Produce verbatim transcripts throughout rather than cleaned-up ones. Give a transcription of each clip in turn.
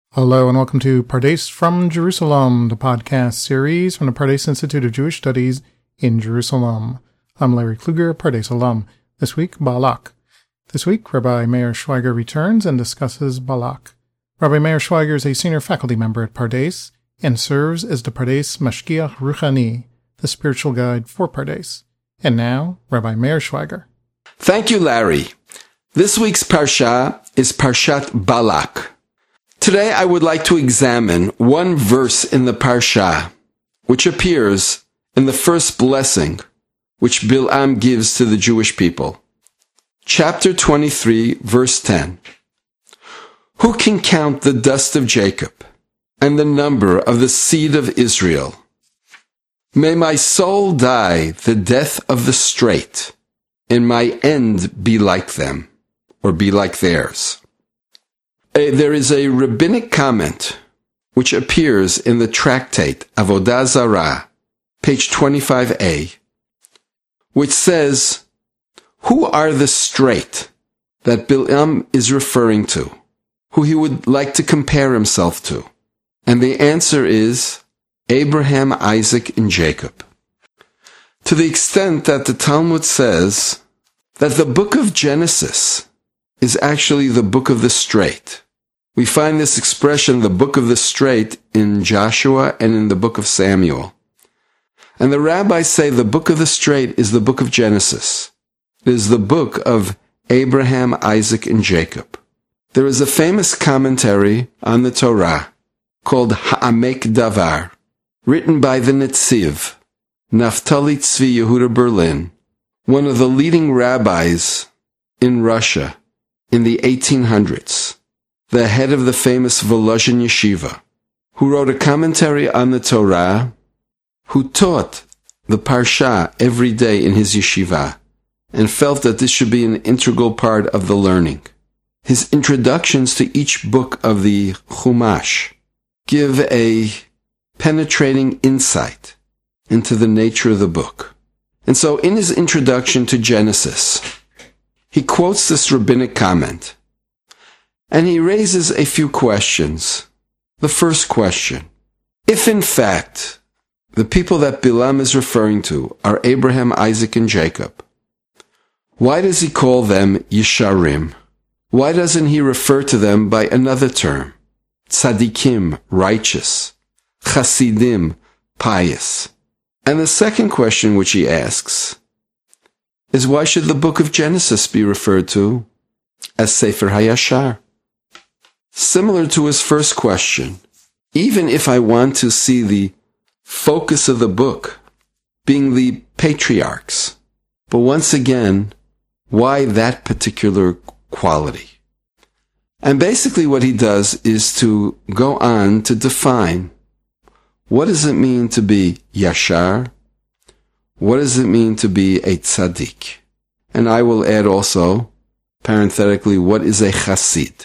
Hello and welcome to Pardes from Jerusalem, the podcast series from the Pardes Institute of Jewish Studies in Jerusalem. I'm Larry Kluger, Pardes alum. This week, Balak. This week, Rabbi Meir Schweiger returns and discusses Balak. Rabbi Meir Schweiger is a senior faculty member at Pardes and serves as the Pardes Mashgiach Ruchani, the spiritual guide for Pardes. And now, Rabbi Meir Schweiger. Thank you, Larry. This week's Parsha is Parshat Balak. Today I would like to examine one verse in the Parsha, which appears in the first blessing which Bilam gives to the Jewish people. Chapter twenty-three, verse ten. Who can count the dust of Jacob and the number of the seed of Israel? May my soul die the death of the straight, and my end be like them, or be like theirs. Uh, there is a rabbinic comment which appears in the tractate Avodah Zarah, page twenty-five A, which says, who are the straight that Bilam is referring to, who he would like to compare himself to? And the answer is Abraham, Isaac, and Jacob. To the extent that the Talmud says that the book of Genesis is actually the book of the straight. We find this expression, the book of the straight, in Joshua and in the book of Samuel. And the rabbis say the book of the straight is the book of Genesis. It is the book of Abraham, Isaac, and Jacob. There is a famous commentary on the Torah called Ha'amek Davar, written by the Netziv, Naftali Tzvi Yehuda Berlin, one of the leading rabbis in Russia in the eighteen hundreds, the head of the famous Volozhin Yeshiva, who wrote a commentary on the Torah, who taught the Parsha every day in his yeshiva, and felt that this should be an integral part of the learning. His introductions to each book of the Chumash give a penetrating insight into the nature of the book. And so in his introduction to Genesis, he quotes this rabbinic comment, and he raises a few questions. The first question, if in fact the people that Bilam is referring to are Abraham, Isaac, and Jacob, why does he call them Yesharim? Why doesn't he refer to them by another term? Tzadikim, righteous. Chasidim, pious. And the second question which he asks is, why should the book of Genesis be referred to as Sefer HaYashar? Similar to his first question, even if I want to see the focus of the book being the patriarchs, but once again, why that particular quality? And basically what he does is to go on to define, what does it mean to be Yashar? What does it mean to be a tzaddik? And I will add also, parenthetically, what is a chassid?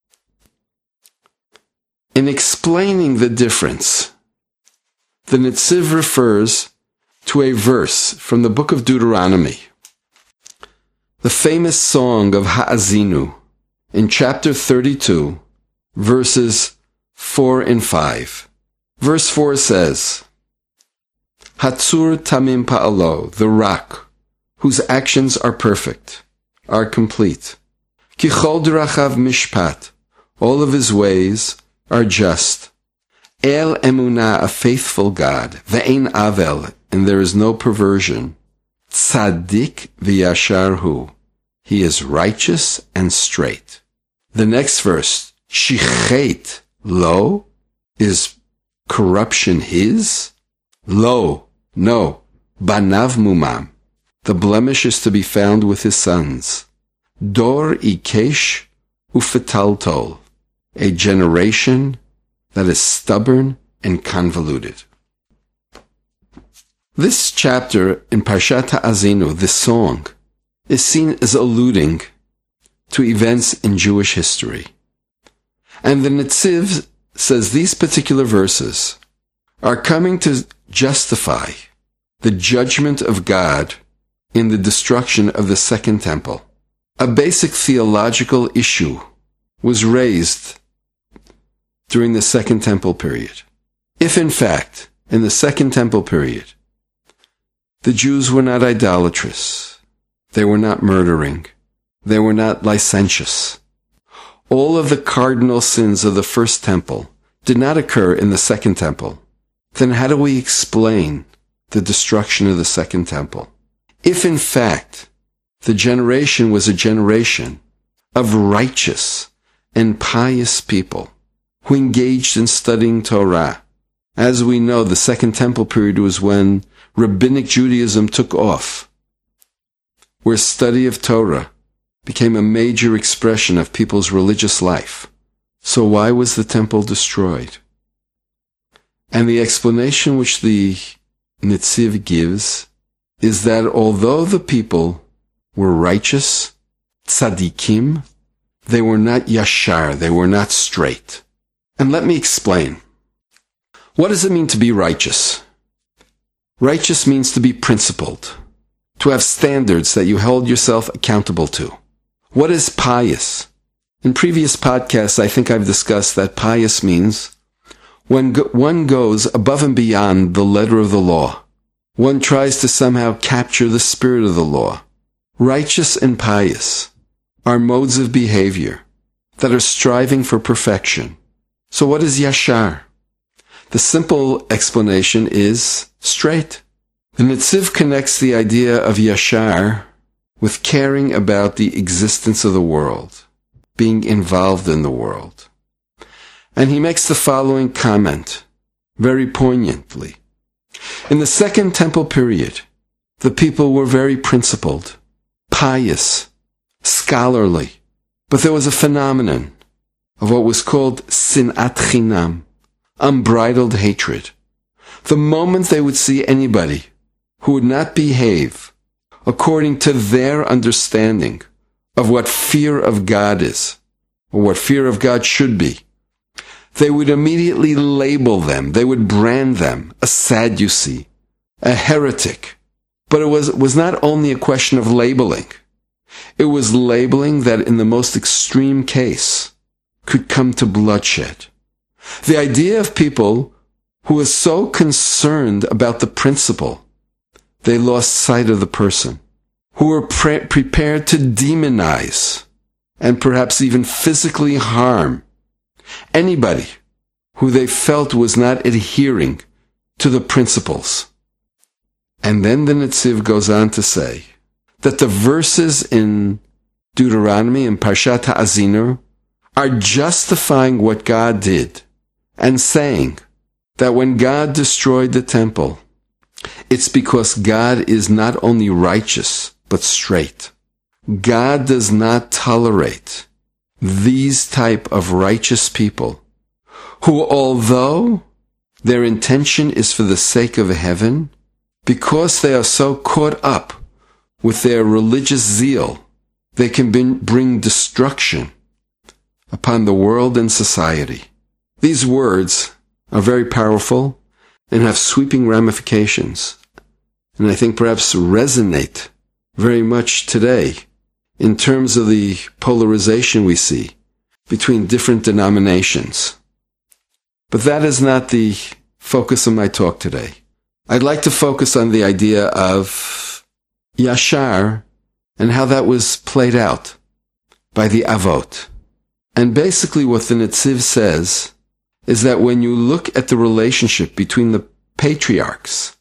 In explaining the difference, the Netziv refers to a verse from the book of Deuteronomy, the famous song of Ha'azinu, in chapter thirty-two, verses four and five. Verse four says, Hatzur Tamim Pa'alo, the rock, whose actions are perfect, are complete. Kichol Derachav Mishpat, all of his ways are just. El Emunah, a faithful God. Ve'ein Avel, and there is no perversion. Tzadik v'yashar hu, he is righteous and straight. The next verse, Shichet lo, is corruption his? Lo, no, Banav mumam, the blemish is to be found with his sons. Dor ikesh ufetaltol, a generation that is stubborn and convoluted. This chapter in Parshat Ha'azinu, this song, is seen as alluding to events in Jewish history. And the Netziv says these particular verses are coming to justify the judgment of God in the destruction of the Second Temple. A basic theological issue was raised during the Second Temple period. If in fact, in the Second Temple period, the Jews were not idolatrous, they were not murdering, they were not licentious, all of the cardinal sins of the First Temple did not occur in the Second Temple, then how do we explain the destruction of the Second Temple? If in fact the generation was a generation of righteous and pious people who engaged in studying Torah, as we know, the Second Temple period was when Rabbinic Judaism took off, where study of Torah became a major expression of people's religious life. So why was the temple destroyed? And the explanation which the Netziv gives is that although the people were righteous, tzaddikim, they were not yashar, they were not straight. And let me explain. What does it mean to be righteous? Righteous means to be principled, to have standards that you hold yourself accountable to. What is pious? In previous podcasts, I think I've discussed that pious means when go- one goes above and beyond the letter of the law. One tries to somehow capture the spirit of the law. Righteous and pious are modes of behavior that are striving for perfection. So what is yashar? The simple explanation is straight. The Netziv connects the idea of yashar with caring about the existence of the world, being involved in the world. And he makes the following comment, very poignantly. In the Second Temple period, the people were very principled, pious, scholarly, but there was a phenomenon of what was called sinat chinam, unbridled hatred. The moment they would see anybody who would not behave according to their understanding of what fear of God is, or what fear of God should be, they would immediately label them, they would brand them a Sadducee, a heretic. But it was, it was not only a question of labeling. It was labeling that in the most extreme case could come to bloodshed. The idea of people who were so concerned about the principle, they lost sight of the person, who were pre- prepared to demonize and perhaps even physically harm anybody who they felt was not adhering to the principles. And then the Netziv goes on to say that the verses in Deuteronomy and Parshat HaAzinu are justifying what God did and saying that when God destroyed the temple, it's because God is not only righteous, but straight. God does not tolerate these type of righteous people who, although their intention is for the sake of heaven, because they are so caught up with their religious zeal, they can bring destruction upon the world and society. These words are very powerful and have sweeping ramifications, and I think perhaps resonate very much today in terms of the polarization we see between different denominations. But that is not the focus of my talk today. I'd like to focus on the idea of yashar and how that was played out by the Avot. And basically what the Netziv says is that when you look at the relationship between the patriarchs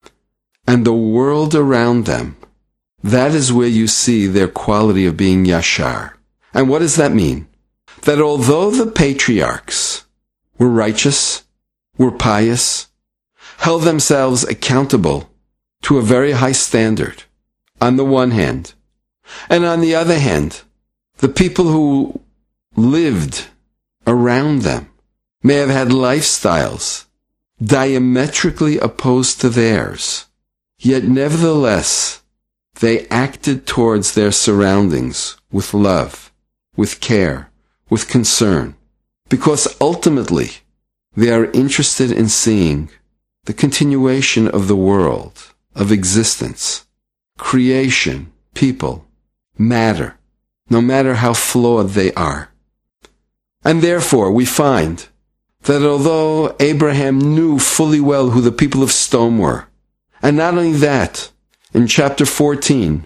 and the world around them, that is where you see their quality of being yashar. And what does that mean? That although the patriarchs were righteous, were pious, held themselves accountable to a very high standard, on the one hand, and on the other hand, the people who lived around them may have had lifestyles diametrically opposed to theirs, yet nevertheless, they acted towards their surroundings with love, with care, with concern, because ultimately they are interested in seeing the continuation of the world, of existence, creation, people, matter, no matter how flawed they are. And therefore we find that although Abraham knew fully well who the people of Sodom were, and not only that, in chapter fourteen,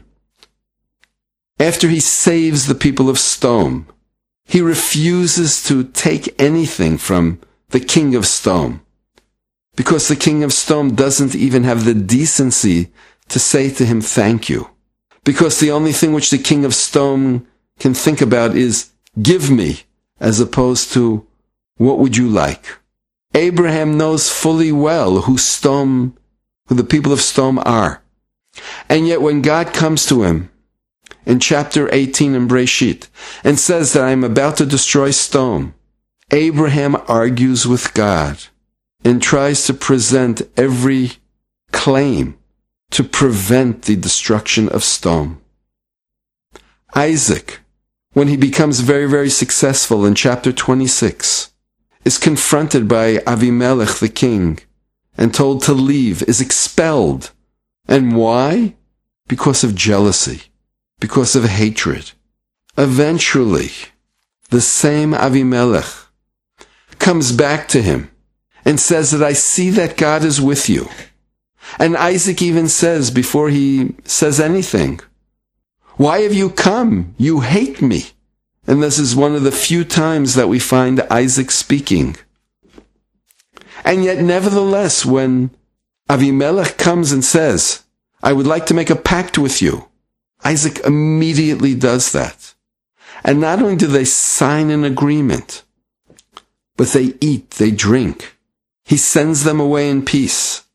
after he saves the people of Sodom, he refuses to take anything from the king of Sodom, because the king of Sodom doesn't even have the decency to say to him, thank you. Because the only thing which the king of Sodom can think about is, give me, as opposed to, what would you like? Abraham knows fully well who Sodom, who the people of Sodom are. And yet when God comes to him in chapter eighteen in Breshit and says that I am about to destroy Sodom, Abraham argues with God and tries to present every claim to prevent the destruction of Sodom. Isaac, when he becomes very, very successful in chapter twenty-six, is confronted by Avimelech the king and told to leave, is expelled. And why? Because of jealousy, because of hatred. Eventually, the same Avimelech comes back to him and says that I see that God is with you. And Isaac even says, before he says anything, why have you come? You hate me. And this is one of the few times that we find Isaac speaking. And yet, nevertheless, when Avimelech comes and says, I would like to make a pact with you, Isaac immediately does that. And not only do they sign an agreement, but they eat, they drink. He sends them away in peace.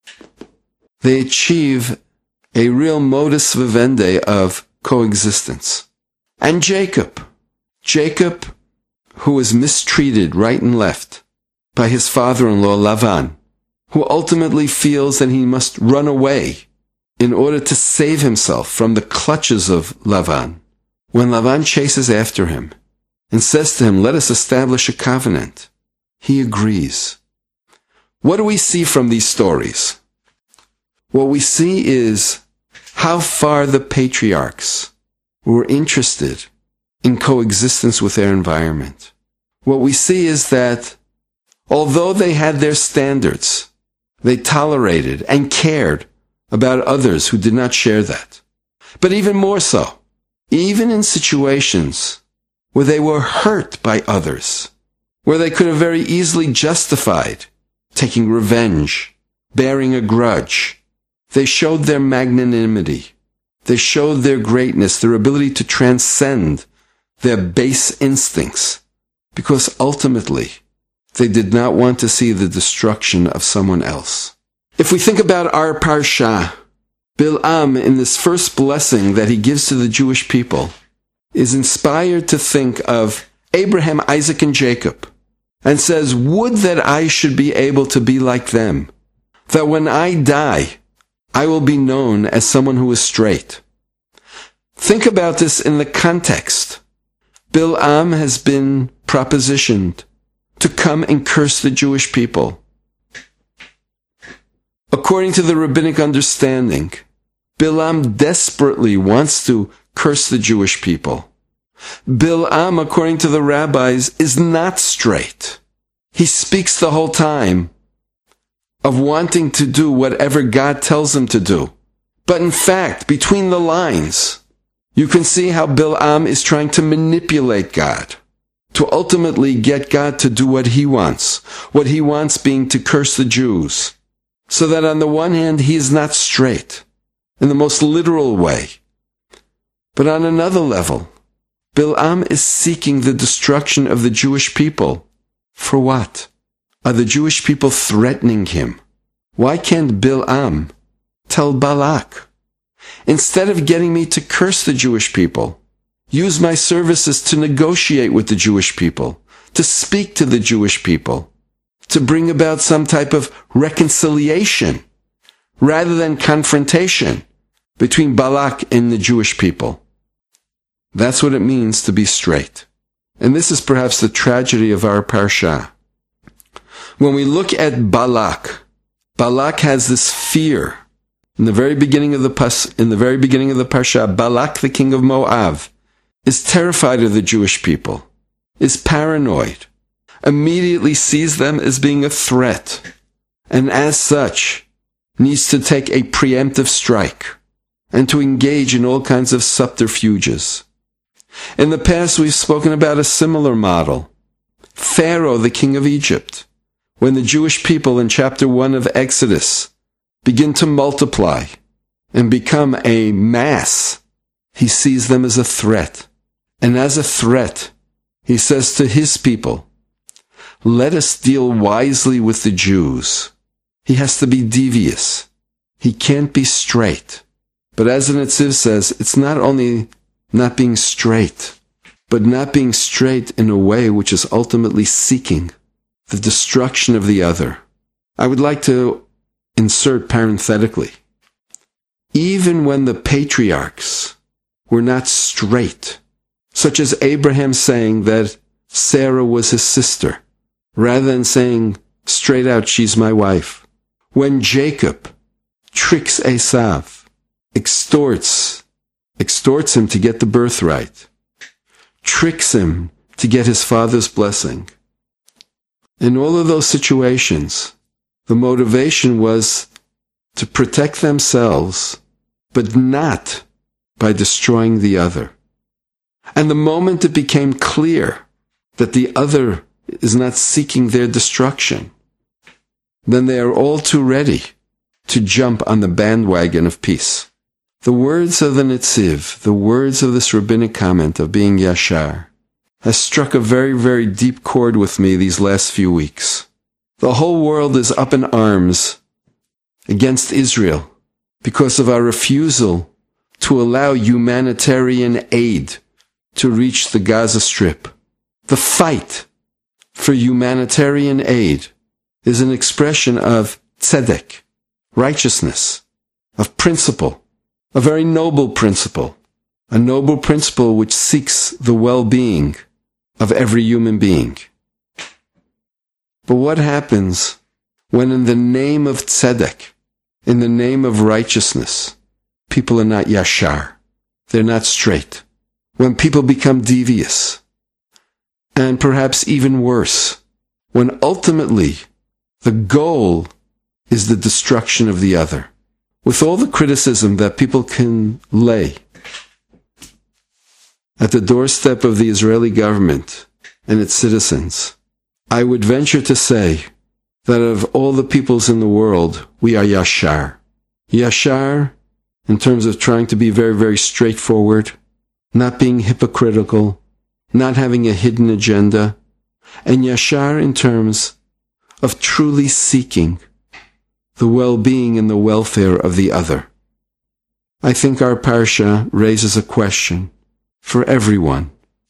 They achieve a real modus vivendi of coexistence. And Jacob, Jacob, who was mistreated right and left by his father-in-law Lavan, who ultimately feels that he must run away in order to save himself from the clutches of Lavan. When Lavan chases after him and says to him, let us establish a covenant, he agrees. What do we see from these stories? What we see is how far the patriarchs were interested in coexistence with their environment. What we see is that although they had their standards, they tolerated and cared about others who did not share that. But even more so, even in situations where they were hurt by others, where they could have very easily justified taking revenge, bearing a grudge, they showed their magnanimity. They showed their greatness, their ability to transcend their base instincts, because ultimately they did not want to see the destruction of someone else. If we think about our parsha, Bil'am, in this first blessing that he gives to the Jewish people, is inspired to think of Abraham, Isaac, and Jacob, and says, would that I should be able to be like them, that when I die, I will be known as someone who is straight. Think about this in the context. Bil'am has been propositioned to come and curse the Jewish people. According to the rabbinic understanding, Bil'am desperately wants to curse the Jewish people. Bil'am, according to the rabbis, is not straight. He speaks the whole time of wanting to do whatever God tells him to do. But in fact, between the lines, you can see how Bil'am is trying to manipulate God, to ultimately get God to do what he wants, what he wants being to curse the Jews, so that on the one hand, he is not straight, in the most literal way. But on another level, Bil'am is seeking the destruction of the Jewish people. For what? Are the Jewish people threatening him? Why can't Bil'am tell Balak, instead of getting me to curse the Jewish people, use my services to negotiate with the Jewish people, to speak to the Jewish people, to bring about some type of reconciliation, rather than confrontation between Balak and the Jewish people? That's what it means to be straight. And this is perhaps the tragedy of our parsha. When we look at Balak, Balak has this fear. In the very beginning of the pas, in the very beginning of the parsha, Balak, the king of Moab, is terrified of the Jewish people, is paranoid. immediately sees them as being a threat, and as such, needs to take a preemptive strike and to engage in all kinds of subterfuges. In the past, we've spoken about a similar model. Pharaoh, the king of Egypt, when the Jewish people in chapter one of Exodus begin to multiply and become a mass, he sees them as a threat. And as a threat, he says to his people, let us deal wisely with the Jews. He has to be devious. He can't be straight. But as the Netziv says, it's not only not being straight, but not being straight in a way which is ultimately seeking the destruction of the other. I would like to insert parenthetically, even when the patriarchs were not straight, such as Abraham saying that Sarah was his sister, rather than saying straight out, she's my wife. When Jacob tricks Esav, extorts, extorts him to get the birthright, tricks him to get his father's blessing. In all of those situations, the motivation was to protect themselves, but not by destroying the other. And the moment it became clear that the other is not seeking their destruction, then they are all too ready to jump on the bandwagon of peace. The words of the Netziv, the words of this rabbinic comment of being Yashar, has struck a very, very deep chord with me these last few weeks. The whole world is up in arms against Israel because of our refusal to allow humanitarian aid to reach the Gaza Strip. The fight for humanitarian aid is an expression of tzedek, righteousness, of principle, a very noble principle, a noble principle which seeks the well-being of every human being. But what happens when in the name of tzedek, in the name of righteousness, people are not yashar, they're not straight? When people become devious, and perhaps even worse, when ultimately the goal is the destruction of the other. With all the criticism that people can lay at the doorstep of the Israeli government and its citizens, I would venture to say that of all the peoples in the world, we are Yashar. Yashar, in terms of trying to be very, very straightforward, not being hypocritical, not having a hidden agenda, and Yashar in terms of truly seeking the well-being and the welfare of the other. I think our parsha raises a question for everyone.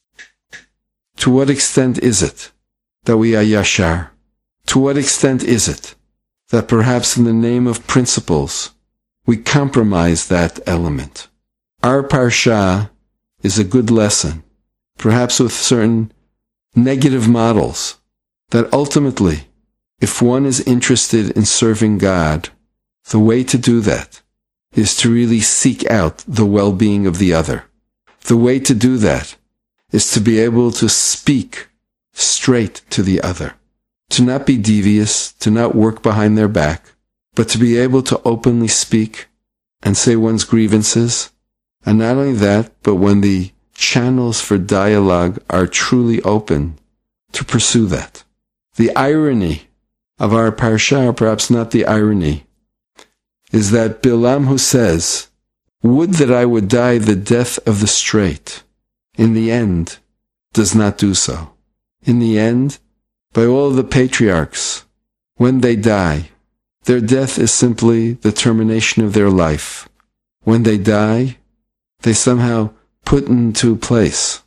To what extent is it that we are Yashar? To what extent is it that perhaps in the name of principles we compromise that element? Our parsha is a good lesson, perhaps with certain negative models, that ultimately, if one is interested in serving God, the way to do that is to really seek out the well-being of the other. The way to do that is to be able to speak straight to the other, to not be devious, to not work behind their back, but to be able to openly speak and say one's grievances. And not only that, but when the channels for dialogue are truly open, to pursue that. The irony of our parsha, or perhaps not the irony, is that Bilam, who says, would that I would die the death of the straight, in the end, does not do so. In the end, by all the patriarchs, when they die, their death is simply the termination of their life. When they die, they somehow put into place,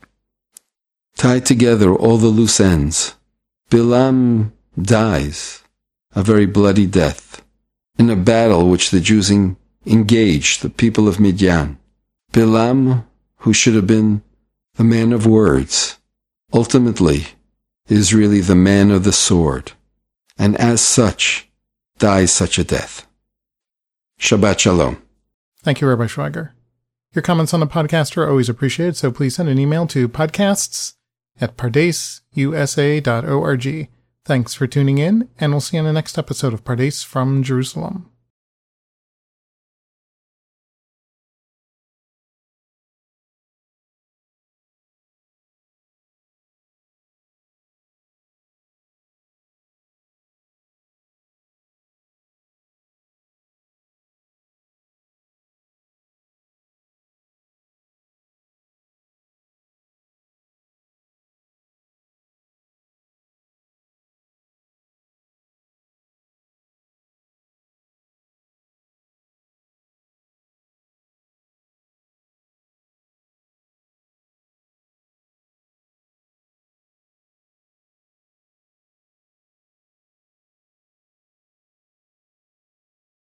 tie together all the loose ends. Bilam dies a very bloody death in a battle which the Jews engaged, the people of Midian. Bilam, who should have been the man of words, ultimately is really the man of the sword, and as such, dies such a death. Shabbat Shalom. Thank you, Rabbi Schweiger. Your comments on the podcast are always appreciated, so please send an email to podcasts at pardes u s a dot org. Thanks for tuning in, and we'll see you in the next episode of Pardes from Jerusalem.